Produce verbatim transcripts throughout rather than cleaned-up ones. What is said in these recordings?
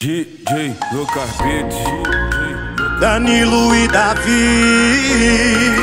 D J Lucas Beats, Danilo e Davi.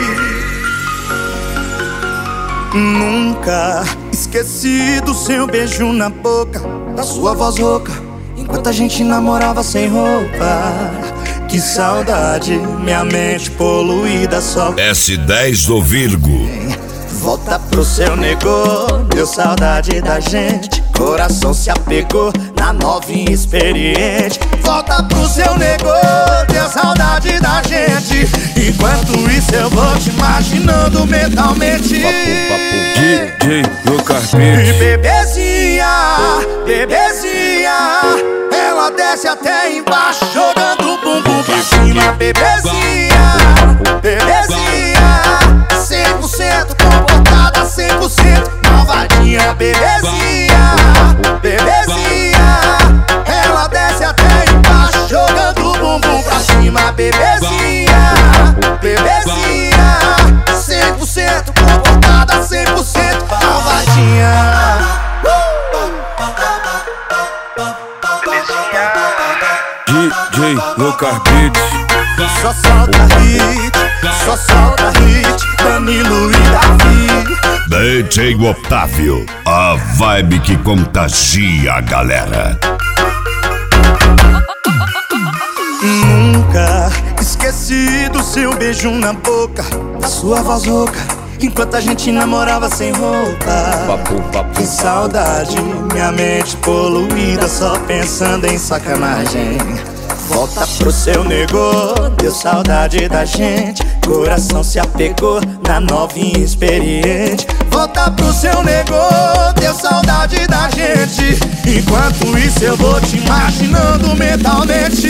Nunca esqueci do seu beijo na boca, da sua voz rouca, enquanto a gente namorava sem roupa. Que saudade, minha mente poluída só. S dez do Virgo. Volta pro seu negô, deu saudade da gente, coração se apegou na novinha experiente. Volta pro seu negô, deu saudade da gente, enquanto isso eu vou te imaginando mentalmente. D J Lucas E Beats. bebezinha, bebezinha, ela desce até embaixo, jogando o bumbum pra cima. Bebezinha, bebezinha, cem por cento comportada, cem por cento malvadinha. Bebezinha, bebezinha, ela desce até embaixo, jogando o bumbum pra cima. Bebezinha, bebezinha, cem por cento comportada, cem por cento malvadinha. D J Lucas Beats. Só solta hit, só solta hit, Danilo e Davi. D J Otávio, a vibe que contagia a galera. Nunca esqueci do seu beijo na boca, da sua voz rouca, enquanto a gente namorava sem roupa. Que saudade, minha mente poluída, só pensando em sacanagem. Volta pro seu negô, deu saudade da gente, coração se apegou na novinha experiente. Volta pro seu negô, deu saudade da gente, enquanto isso eu vou te imaginando mentalmente.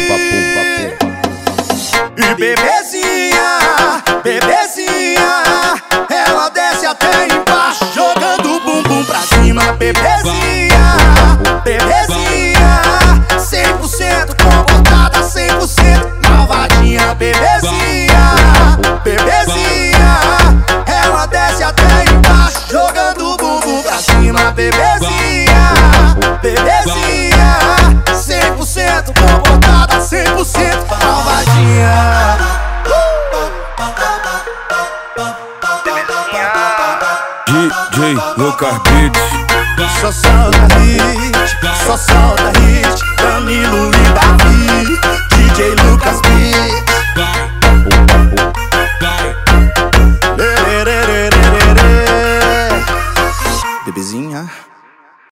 E bebezinha, bebezinha, ela desce até embaixo, jogando o bumbum pra cima. Bebezinha, bebezinha, cem por cento comportada, cem por cento malvadinha. Bebezinha, bebezinha, ela desce até embaixo, jogando o bumbum pra cima. Bebezinha, bebezinha, cem por cento comportada, cem por cento malvadinha. D J Lucas Beats. Só solta hit, só solta hit, Danilo e Davi. D J Lucas